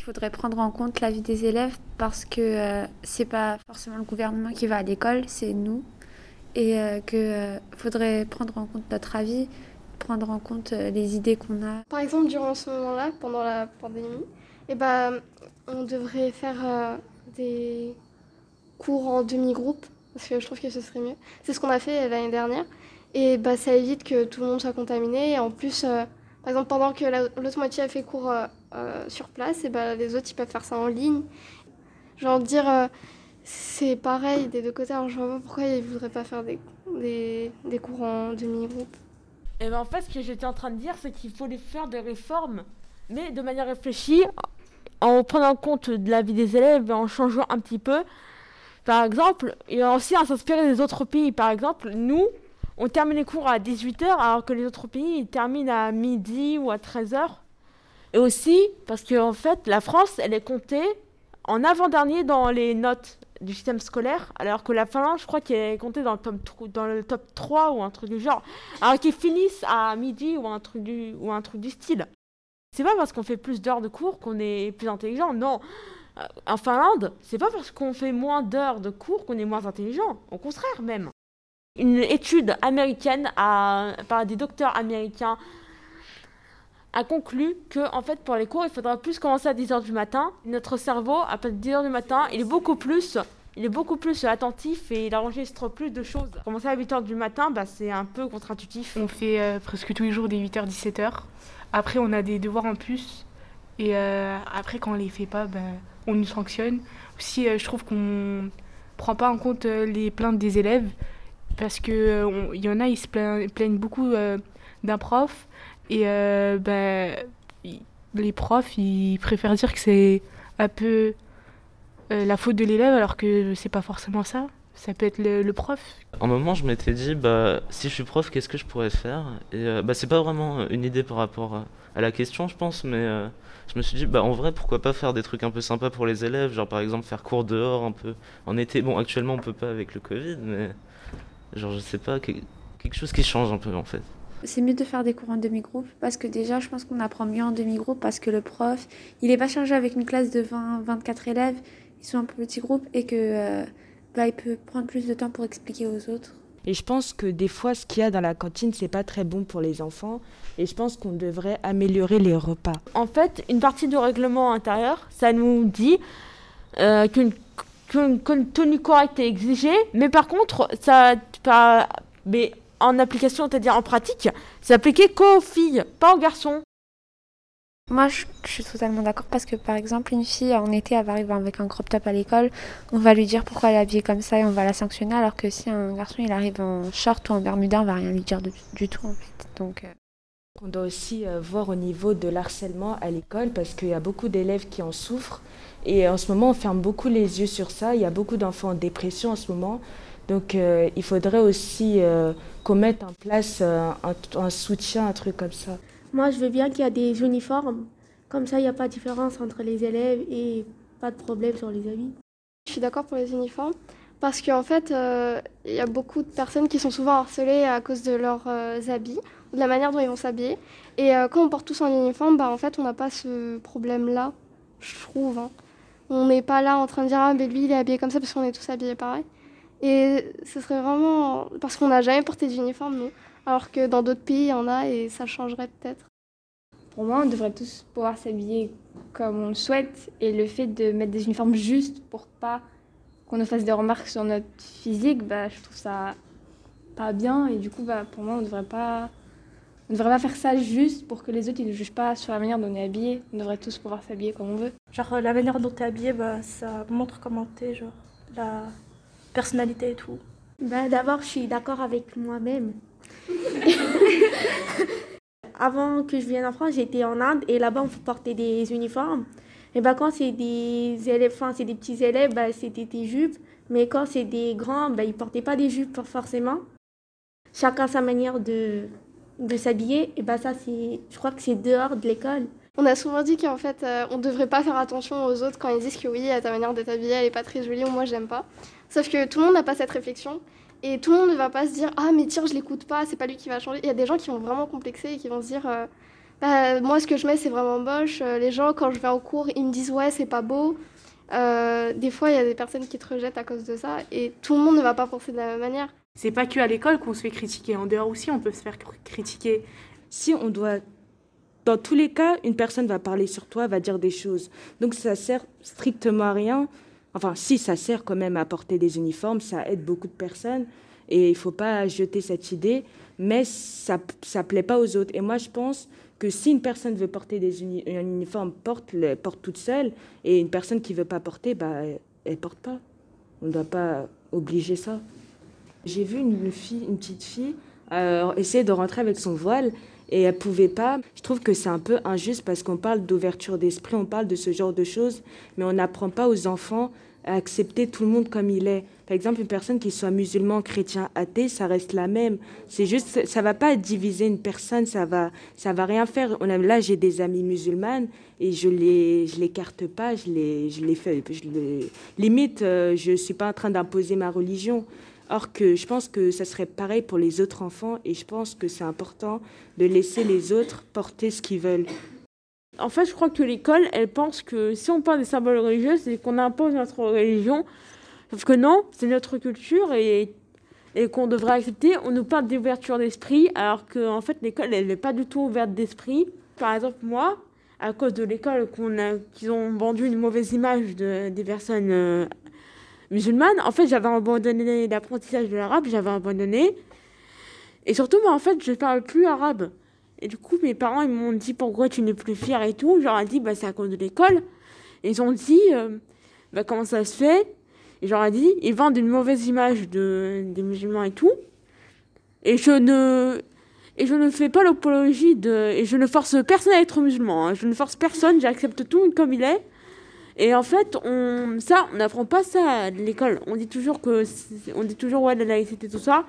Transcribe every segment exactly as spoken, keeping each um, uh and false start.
qu'il faudrait prendre en compte l'avis des élèves parce que euh, c'est pas forcément le gouvernement qui va à l'école, c'est nous. Et euh, qu'il euh, faudrait prendre en compte notre avis, prendre en compte euh, les idées qu'on a. Par exemple, durant ce moment-là, pendant la pandémie, eh ben, on devrait faire euh, des cours en demi-groupe, parce que je trouve que ce serait mieux. C'est ce qu'on a fait l'année dernière. Et bah, ça évite que tout le monde soit contaminé. Et en plus, euh, par exemple, pendant que la, l'autre moitié a fait cours euh, euh, sur place, et bah, les autres, ils peuvent faire ça en ligne. Genre dire, euh, c'est pareil des deux côtés. Alors je vois pas pourquoi ils voudraient pas faire des, des, des cours en demi-groupe. Et ben en fait, ce que j'étais en train de dire, c'est qu'il faut les faire des réformes, mais de manière réfléchie, en prenant en compte de l'avis des élèves et en changeant un petit peu. Par exemple, il y a aussi à s'inspirer des autres pays. Par exemple, nous, on termine les cours à dix-huit heures, alors que les autres pays, ils terminent à midi ou à treize heures. Et aussi, parce qu'en en fait, la France, elle est comptée en avant-dernier dans les notes du système scolaire, alors que la Finlande, je crois qu'elle est comptée dans le top, dans le top trois ou un truc du genre, alors qu'ils finissent à midi ou un truc du, ou un truc du style. C'est pas parce qu'on fait plus d'heures de cours qu'on est plus intelligent, non. En Finlande, c'est pas parce qu'on fait moins d'heures de cours qu'on est moins intelligent, au contraire même. Une étude américaine a, par des docteurs américains a conclu que en fait pour les cours il faudra plus commencer à dix heures du matin. Notre cerveau à partir de dix heures du matin il est beaucoup plus il est beaucoup plus attentif et il enregistre plus de choses. Commencer à huit heures du matin, bah, c'est un peu contre-intuitif. On fait euh, presque tous les jours des huit heures dix-sept heures. Après on a des devoirs en plus et euh, après quand on les fait pas, bah, on nous sanctionne. Aussi euh, je trouve qu'on prend pas en compte euh, les plaintes des élèves parce que euh, y en a ils se plaignent, plaignent beaucoup euh, d'un prof. Et euh, bah, les profs, ils préfèrent dire que c'est un peu euh, la faute de l'élève, alors que c'est pas forcément ça. Ça peut être le, le prof. À un moment, je m'étais dit, bah, si je suis prof, qu'est-ce que je pourrais faire ? Et euh, bah, c'est pas vraiment une idée par rapport à, à la question, je pense, mais euh, je me suis dit, bah, en vrai, pourquoi pas faire des trucs un peu sympas pour les élèves, genre par exemple faire cours dehors un peu en été. Bon, actuellement, on peut pas avec le Covid, mais genre, je sais pas, que- quelque chose qui change un peu en fait. C'est mieux de faire des cours en demi-groupe parce que déjà, je pense qu'on apprend mieux en demi-groupe parce que le prof, il n'est pas chargé avec une classe de vingt à vingt-quatre élèves, ils sont un peu petits groupes et que euh, bah, il peut prendre plus de temps pour expliquer aux autres. Et je pense que des fois, ce qu'il y a dans la cantine, c'est pas très bon pour les enfants. Et je pense qu'on devrait améliorer les repas. En fait, une partie du règlement intérieur, ça nous dit euh, qu'une, qu'une, qu'une tenue correcte est exigée, mais par contre, ça, pas, mais en application, c'est-à-dire en pratique, c'est appliqué qu'aux filles, pas aux garçons. Moi, je, je suis totalement d'accord parce que, par exemple, une fille, en été, elle va arriver avec un crop top à l'école. On va lui dire pourquoi elle est habillée comme ça et on va la sanctionner. Alors que si un garçon, il arrive en short ou en bermuda, on va rien lui dire de, du tout, en fait. Donc, euh... On doit aussi euh, voir au niveau de l'harcèlement à l'école parce qu'il y a beaucoup d'élèves qui en souffrent. Et en ce moment, on ferme beaucoup les yeux sur ça. Il y a beaucoup d'enfants en dépression en ce moment. Donc, euh, il faudrait aussi euh, qu'on mette en place euh, un, un soutien, un truc comme ça. Moi, je veux bien qu'il y ait des uniformes. Comme ça, il n'y a pas de différence entre les élèves et pas de problème sur les habits. Je suis d'accord pour les uniformes parce qu'en fait, il euh, y a beaucoup de personnes qui sont souvent harcelées à cause de leurs euh, habits, de la manière dont ils vont s'habiller. Et euh, quand on porte tous en uniforme, bah, en fait, on n'a pas ce problème-là, je trouve. Hein. On n'est pas là en train de dire « Ah, mais lui, il est habillé comme ça parce qu'on est tous habillés pareil ». Et ce serait vraiment... Parce qu'on n'a jamais porté d'uniforme, nous. Alors que dans d'autres pays, il y en a et ça changerait peut-être. Pour moi, on devrait tous pouvoir s'habiller comme on le souhaite. Et le fait de mettre des uniformes juste pour pas qu'on nous fasse des remarques sur notre physique, bah, je trouve ça pas bien. Et du coup, bah, pour moi, on devrait pas... On ne devrait pas faire ça juste pour que les autres ils ne jugent pas sur la manière dont on est habillé. On devrait tous pouvoir s'habiller comme on veut. Genre la manière dont t'es habillé, bah, ça montre comment t'es, genre la personnalité et tout. Bah, d'abord, je suis d'accord avec moi-même. Avant que je vienne en France, j'étais en Inde et là-bas on portait des uniformes. Et bah, quand c'est des élèves, enfin, c'est des petits élèves, bah, c'était des jupes. Mais quand c'est des grands, bah, ils portaient pas des jupes forcément. Chacun sa manière de de s'habiller, et bah ça c'est, je crois que c'est dehors de l'école. On a souvent dit qu'en fait euh, on devrait pas faire attention aux autres quand ils disent que oui, ta manière d'être habillée elle est pas très jolie ou moi j'aime pas. Sauf que tout le monde n'a pas cette réflexion et tout le monde ne va pas se dire ah mais tiens je l'écoute pas, c'est pas lui qui va changer. Il y a des gens qui vont vraiment complexer et qui vont se dire euh, Bah, moi, ce que je mets, c'est vraiment moche. Euh, les gens, quand je vais en cours, ils me disent ouais, c'est pas beau. Euh, des fois, il y a des personnes qui te rejettent à cause de ça, et tout le monde ne va pas penser de la même manière. C'est pas que à l'école qu'on se fait critiquer. En dehors aussi, on peut se faire critiquer. Si on doit... Dans tous les cas, une personne va parler sur toi, va dire des choses. Donc ça sert strictement à rien. Enfin, si, ça sert quand même à porter des uniformes, ça aide beaucoup de personnes. Et il ne faut pas jeter cette idée, mais ça ne plaît pas aux autres. Et moi, je pense que si une personne veut porter des uni- un uniforme, porte, le, porte toute seule. Et une personne qui ne veut pas porter, bah, elle ne porte pas. On ne doit pas obliger ça. J'ai vu une, fille, une petite fille euh, essayer de rentrer avec son voile. Et elle ne pouvait pas. Je trouve que c'est un peu injuste parce qu'on parle d'ouverture d'esprit, on parle de ce genre de choses, mais on n'apprend pas aux enfants à accepter tout le monde comme il est. Par exemple, une personne qui soit musulman, chrétien, athée, ça reste la même. C'est juste, ça ne va pas diviser une personne, ça va, ça va rien faire. On a, là, j'ai des amies musulmanes et je les, je l'écarte pas, je les, je les fais, je les, limite, euh, je ne suis pas en train d'imposer ma religion. Or que je pense que ça serait pareil pour les autres enfants et je pense que c'est important de laisser les autres porter ce qu'ils veulent. En fait, je crois que l'école, elle pense que si on parle des symboles religieux, c'est qu'on impose notre religion. Sauf que non, c'est notre culture et, et qu'on devrait accepter. On nous parle d'ouverture d'esprit, alors qu'en fait, l'école, elle n'est pas du tout ouverte d'esprit. Par exemple, moi, à cause de l'école, qu'on a, qu'ils ont vendu une mauvaise image de, des personnes euh, musulmanes, en fait, j'avais abandonné l'apprentissage de l'arabe, j'avais abandonné. Et surtout, moi, en fait, je ne parle plus arabe. Et du coup, mes parents, ils m'ont dit pourquoi tu n'es plus fière et tout. Je leur ai dit, bah, c'est à cause de l'école. Et ils ont dit, euh, bah, comment ça se fait? Et je leur ai dit, ils vendent une mauvaise image de, des musulmans et tout. Et je ne, et je ne fais pas l'apologie de. Et je ne force personne à être musulman. Hein. Je ne force personne, j'accepte tout comme il est. Et en fait, on, ça, on n'apprend pas ça à l'école. On dit toujours que, on dit toujours ouais, la laïcité, tout ça.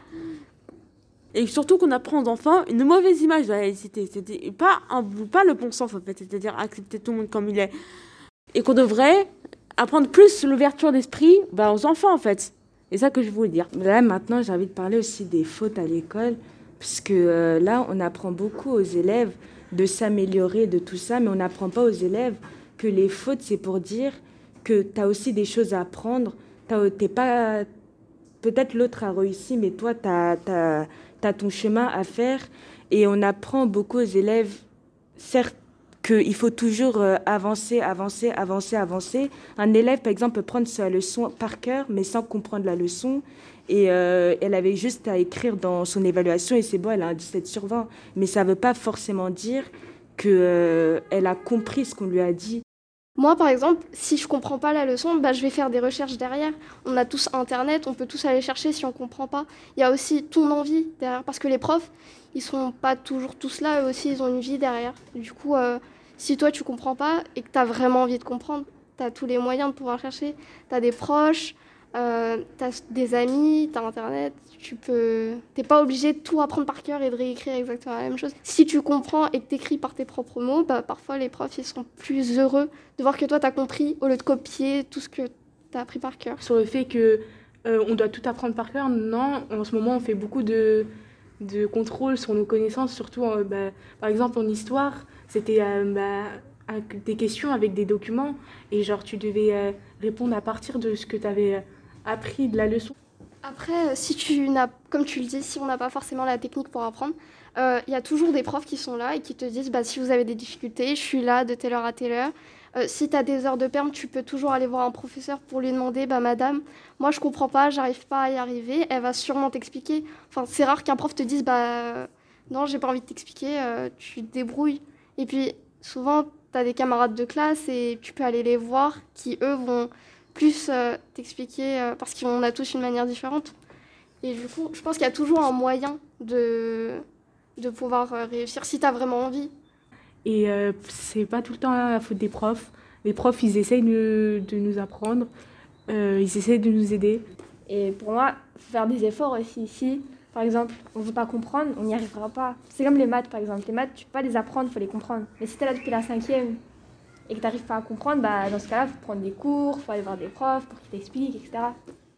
Et surtout qu'on apprend aux enfants une mauvaise image de la laïcité. C'est pas, un, pas le bon sens, en fait. C'est-à-dire accepter tout le monde comme il est. Et qu'on devrait apprendre plus l'ouverture d'esprit bah, aux enfants, en fait. C'est ça que je voulais dire. Là, maintenant, j'ai envie de parler aussi des fautes à l'école. Parce que euh, là, on apprend beaucoup aux élèves de s'améliorer, de tout ça. Mais on n'apprend pas aux élèves que les fautes, c'est pour dire que tu as aussi des choses à apprendre. T'es pas... Peut-être l'autre a réussi, mais toi, tu as ton chemin à faire. Et on apprend beaucoup aux élèves, certes, qu'il faut toujours avancer, avancer, avancer, avancer. Un élève, par exemple, peut prendre sa leçon par cœur, mais sans comprendre la leçon. Et euh, elle avait juste à écrire dans son évaluation, et c'est bon, elle a un dix-sept sur vingt. Mais ça ne veut pas forcément dire qu'elle euh, a compris ce qu'on lui a dit. Moi, par exemple, si je comprends pas la leçon, bah, je vais faire des recherches derrière. On a tous Internet, on peut tous aller chercher si on comprend pas. Il y a aussi ton envie derrière, parce que les profs, ils sont pas toujours tous là, eux aussi, ils ont une vie derrière. Du coup, euh, si toi, tu comprends pas et que tu as vraiment envie de comprendre, tu as tous les moyens de pouvoir chercher. Tu as des proches, euh, tu as des amis, tu as Internet. Tu peux... T'es pas obligé de tout apprendre par cœur et de réécrire exactement la même chose. Si tu comprends et que tu écris par tes propres mots, bah, parfois les profs ils sont plus heureux de voir que toi tu as compris au lieu de copier tout ce que tu as appris par cœur. Sur le fait que euh, on doit tout apprendre par cœur, non. En ce moment, on fait beaucoup de, de contrôle sur nos connaissances, surtout euh, bah, par exemple en histoire, c'était euh, bah, des questions avec des documents et genre tu devais euh, répondre à partir de ce que tu avais euh, appris de la leçon. Après, si tu n'as, comme tu le dis, si on n'a pas forcément la technique pour apprendre, il euh, y a toujours des profs qui sont là et qui te disent bah, si vous avez des difficultés, je suis là de telle heure à telle heure. Euh, si tu as des heures de perm, tu peux toujours aller voir un professeur pour lui demander bah, madame, moi je comprends pas, j'arrive pas à y arriver, elle va sûrement t'expliquer. Enfin, c'est rare qu'un prof te dise bah, non, j'ai pas envie de t'expliquer, euh, tu te débrouilles. Et puis souvent, tu as des camarades de classe et tu peux aller les voir qui, eux, vont plus euh, t'expliquer euh, parce qu'on a tous une manière différente. Et du coup, je pense qu'il y a toujours un moyen de, de pouvoir euh, réussir si tu as vraiment envie. Et euh, c'est pas tout le temps la faute des profs. Les profs, ils essayent de, de nous apprendre, euh, ils essayent de nous aider. Et pour moi, il faut faire des efforts aussi. Si, par exemple, on ne veut pas comprendre, on n'y arrivera pas. C'est comme les maths, par exemple. Les maths, tu ne peux pas les apprendre, il faut les comprendre. Mais si tu es là depuis la cinquième et que tu n'arrives pas à comprendre, bah, dans ce cas-là, il faut prendre des cours, il faut aller voir des profs pour qu'ils t'expliquent, et cetera.